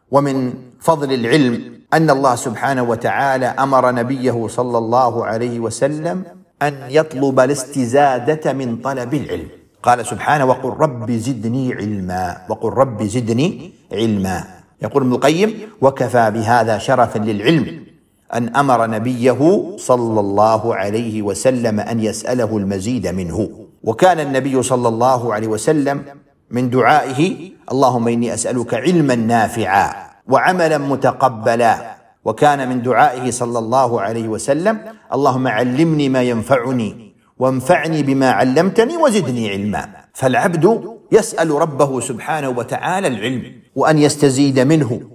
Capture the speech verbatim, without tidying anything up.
ومن فضل العلم أن الله سبحانه وتعالى أمر نبيه صلى الله عليه وسلم أن يطلب الاستزادة من طلب العلم. قال سبحانه: وقل رب زدني علما، وقل رب زدني علما. يقول ابن القيم: وكفى بهذا شرفا للعلم أن أمر نبيه صلى الله عليه وسلم أن يسأله المزيد منه. وكان النبي صلى الله عليه وسلم من دعائه: اللهم إني أسألك علما نافعا وعملا متقبلا. وكان من دعائه صلى الله عليه وسلم: اللهم علمني ما ينفعني وانفعني بما علمتني وزدني علما. فالعبد يسأل ربه سبحانه وتعالى العلم وأن يستزيد منه